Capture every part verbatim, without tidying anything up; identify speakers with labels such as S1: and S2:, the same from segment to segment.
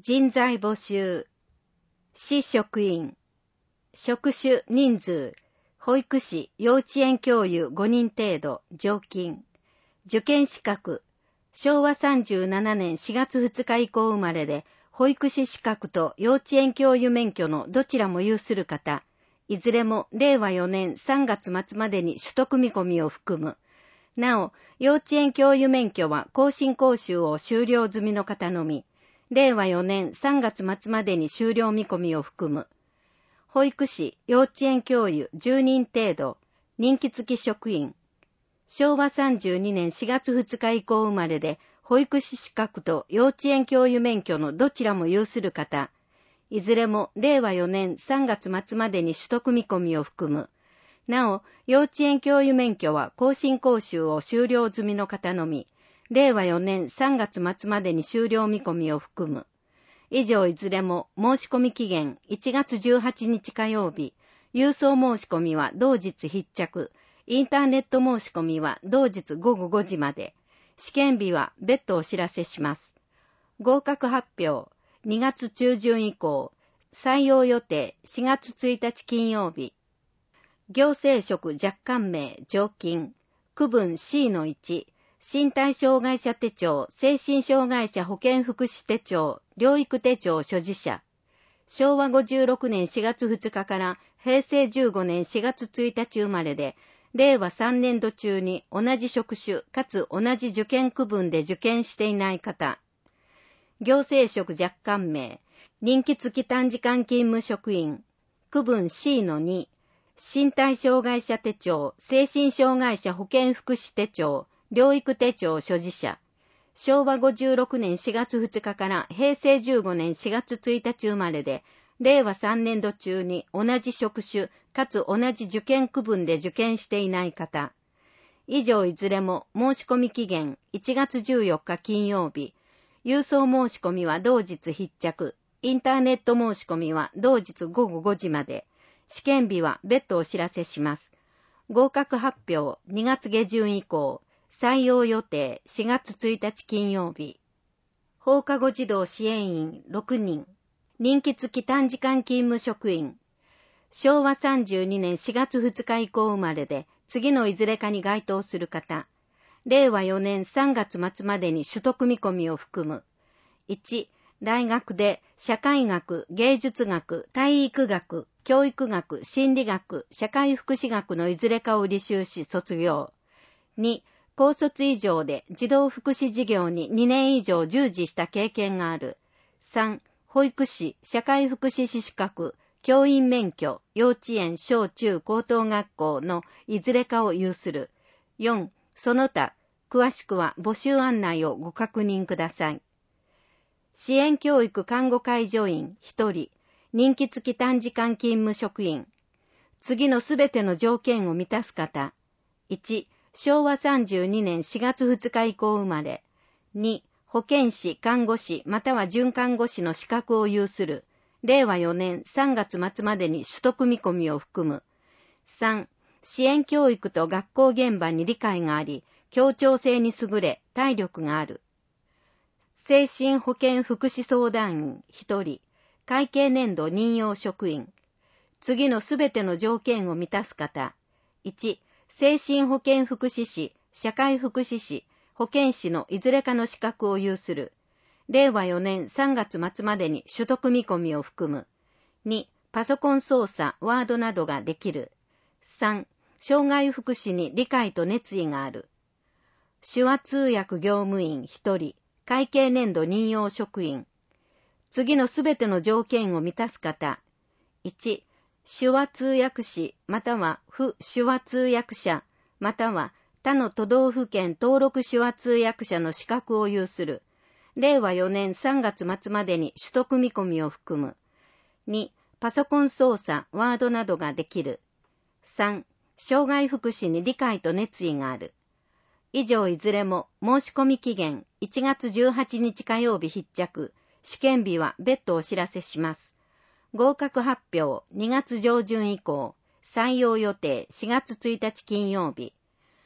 S1: 人材募集、市職員、職種人数、保育士、幼稚園教諭ごにん程度、常勤。受験資格、しょうわさんじゅうななねんしがつふつか以降生まれで、保育士資格と幼稚園教諭免許のどちらも有する方、いずれもれいわよねんさんがつ末までに取得見込みを含む。なお、幼稚園教諭免許は更新講習を修了済みの方のみ、れいわよねんさんがつ末までに修了見込みを含む。保育士、幼稚園教諭じゅうにん程度、任期付き職員。しょうわさんじゅうにねんしがつふつか以降生まれで、保育士資格と幼稚園教諭免許のどちらも有する方、いずれもれいわよねんさんがつ末までに取得見込みを含む。なお、幼稚園教諭免許は更新講習を修了済みの方のみ、れいわよねんさんがつ末までに修了見込みを含む。以上いずれも申し込み期限いちがつじゅうはちにち火曜日、郵送申し込みは同日必着、インターネット申し込みは同日ごごごじまで、試験日は別途お知らせします。合格発表、にがつちゅうじゅん以降、採用予定しがつついたち金曜日。行政職若干名常勤、区分 シーのいち、身体障害者手帳、精神障害者保健福祉手帳、療育手帳所持者。しょうわごじゅうろくねんしがつふつかからへいせいじゅうごねんしがつついたち生まれで、れいわさんねんど中に同じ職種かつ同じ受験区分で受験していない方。行政職若干名、任期付き短時間勤務職員、区分 シーのに、身体障害者手帳、精神障害者保健福祉手帳、療育手帳所持者。しょうわごじゅうろくねんしがつふつかからへいせいじゅうごねんしがつついたち生まれで、れいわさんねんど中に同じ職種かつ同じ受験区分で受験していない方。以上いずれも申し込み期限いちがつじゅうよっか金曜日、郵送申し込みは同日必着、インターネット申し込みは同日ごごごじまで、試験日は別途お知らせします。合格発表にがつげじゅん以降、採用予定しがつついたち金曜日。放課後児童支援員ろくにん、任期付き短時間勤務職員。しょうわさんじゅうにねんしがつふつか以降生まれで、次のいずれかに該当する方。れいわよねんさんがつ末までに取得見込みを含む。いち、大学で社会学、芸術学、体育学、教育学、心理学、社会福祉学のいずれかを履修し卒業。に、高卒以上で児童福祉事業ににねん以上従事した経験がある。さん、保育士、社会福祉士資格、教員免許、幼稚園、小中高等学校のいずれかを有する。よん、その他、詳しくは募集案内をご確認ください。支援教育看護介助員ひとり、任期付き短時間勤務職員。次のすべての条件を満たす方。いち、しょうわさんじゅうにねんしがつふつか以降生まれ。に、保健師、看護師または准看護師の資格を有する。れいわよねんさんがつ末までに取得見込みを含む。さん、支援教育と学校現場に理解があり、協調性に優れ、体力がある。精神保健福祉相談員ひとり、会計年度任用職員。次のすべての条件を満たす方。いち、精神保健福祉士、社会福祉士、保健師のいずれかの資格を有する。れいわよねんさんがつ末までに取得見込みを含む。に、パソコン操作、ワードなどができる。さん、障害福祉に理解と熱意がある。手話通訳業務員ひとり、会計年度任用職員。次のすべての条件を満たす方。いち、手話通訳士または不手話通訳者または他の都道府県登録手話通訳者の資格を有する。れいわよねんさんがつ末までに取得見込みを含む。に、パソコン操作、ワードなどができる。さん、障害福祉に理解と熱意がある。以上いずれも申し込み期限いちがつじゅうはちにち火曜日必着、試験日は別途お知らせします。合格発表にがつ上旬以降、採用予定しがつついたち金曜日。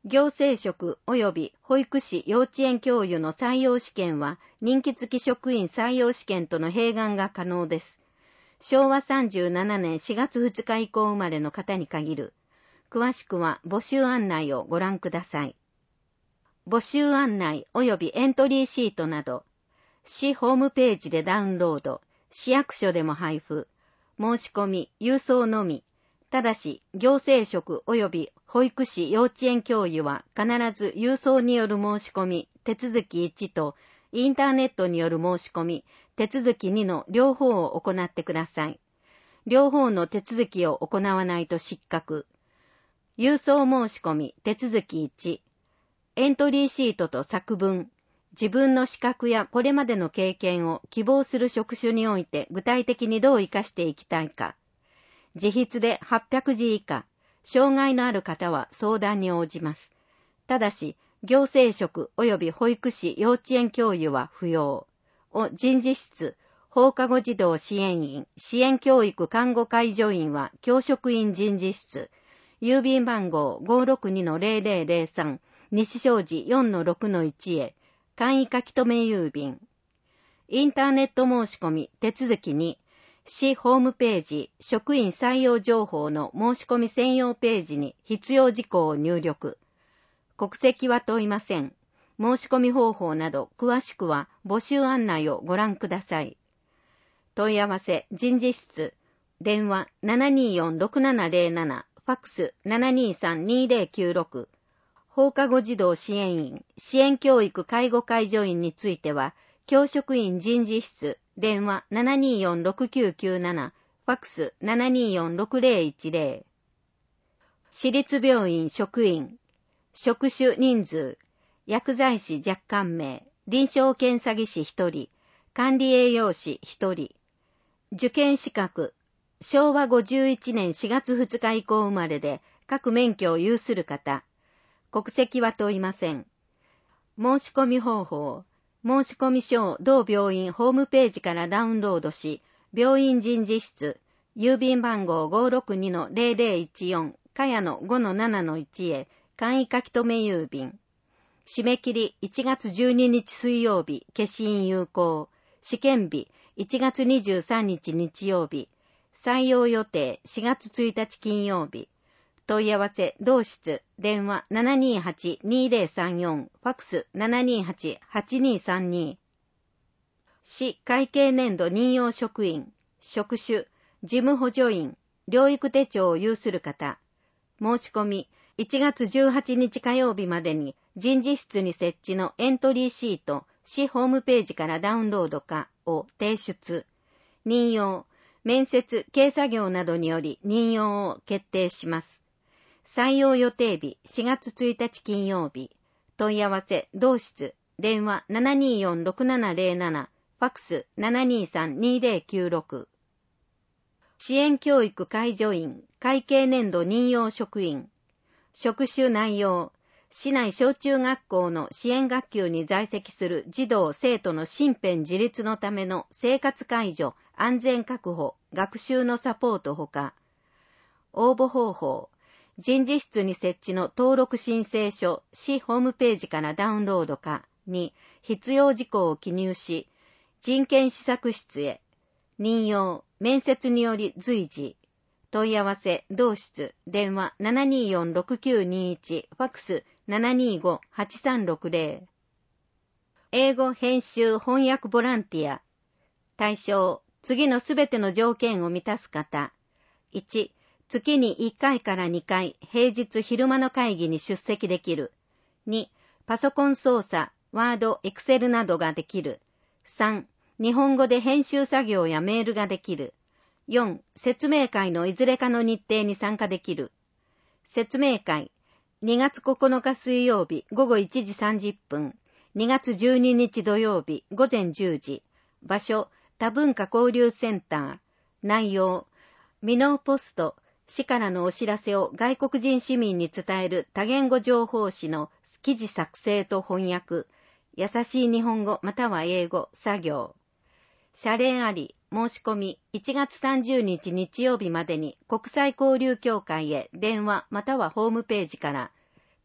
S1: 行政職及び保育士幼稚園教諭の採用試験は任期付き職員採用試験との併願が可能です。しょうわさんじゅうななねんしがつふつか以降生まれの方に限る。詳しくは募集案内をご覧ください。募集案内及びエントリーシートなど、市ホームページでダウンロード、市役所でも配布、申し込み、郵送のみ。ただし、行政職及び保育士幼稚園教諭は必ず郵送による申し込み、手続きいちと、インターネットによる申し込み、手続きにの両方を行ってください。両方の手続きを行わないと失格。郵送申し込み、手続きいち。エントリーシートと作文。自分の資格やこれまでの経験を希望する職種において具体的にどう活かしていきたいか。自筆ではっぴゃくじ以下、障害のある方は相談に応じます。ただし、行政職及び保育士幼稚園教諭は不要。を人事室、放課後児童支援員、支援教育看護介助員は教職員人事室、郵便番号 ごーろくにのゼロゼロゼロさん、西小路 よんのろくのいち へ、簡易書留郵便。インターネット申し込み、手続きに、市ホームページ、職員採用情報の申し込み専用ページに必要事項を入力。国籍は問いません。申し込み方法など詳しくは募集案内をご覧ください。問い合わせ人事室、電話 ななにーよんろくななゼロなな、ファックス ななにーさんにーゼロきゅうろく。放課後児童支援員、支援教育介護介助員については、教職員人事室、電話 ななにーよんろくきゅうきゅうなな、ファックス ななにーよんろくゼロいちゼロ。私立病院職員、職種人数、薬剤師若干名、臨床検査技師ひとり、管理栄養士ひとり。受験資格、しょうわごじゅういちねんしがつふつか以降生まれで、各免許を有する方。国籍は問いません。申し込み方法。申し込み書を同病院ホームページからダウンロードし、病院人事室、郵便番号 ごーろくにのゼロゼロいちよん、茅野 ごのななのいち へ、簡易書留郵便。締め切りいちがつじゅうににち水曜日、消印有効。試験日いちがつにじゅうさんにち日曜日。採用予定しがつついたち金曜日。問い合わせ同室、電話 ななにーはちにーゼロさんよん、ファックス ななにーはちはちにーさんに。市会計年度任用職員、職種、事務補助員、療育手帳を有する方。申し込みいちがつじゅうはちにち火曜日までに人事室に設置のエントリーシート、市ホームページからダウンロードかを提出。任用、面接、計作業などにより任用を決定します。採用予定日しがつついたち金曜日。問い合わせ同室、電話 ななにーよんろくななゼロなな、ファックス ななにーさんにーゼロきゅうろく。支援教育介助員、会計年度任用職員。職種内容、市内小中学校の支援学級に在籍する児童生徒の身辺自立のための生活介助、安全確保、学習のサポートほか。応募方法、人事室に設置の登録申請書、市ホームページからダウンロードかに必要事項を記入し、人権施策室へ、任用、面接により随時、問い合わせ同室、電話 ななにーよんろくきゅうにーいち、ファックス ななにーごはちさんろくゼロ。英語編集翻訳ボランティア。対象、次のすべての条件を満たす方。いち、月にいっかいからにかい、平日昼間の会議に出席できる。に、パソコン操作、ワード、エクセルなどができる。さん、日本語で編集作業やメールができる。よん、説明会のいずれかの日程に参加できる。説明会、にがつここのか水曜日ごごいちじさんじゅっぷん、にがつじゅうににち土曜日ごぜんじゅうじ、場所、多文化交流センター。内容、ミノーポスト、市からのお知らせを外国人市民に伝える多言語情報誌の記事作成と翻訳、優しい日本語または英語、作業。謝礼あり、申し込みいちがつさんじゅうにち日曜日までに国際交流協会へ電話またはホームページから。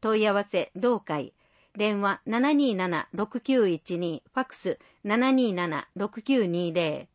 S1: 問い合わせ同会。電話 ななにーなな ろくきゅういちに、ファックス ななにーなな ろくきゅうにーぜろ。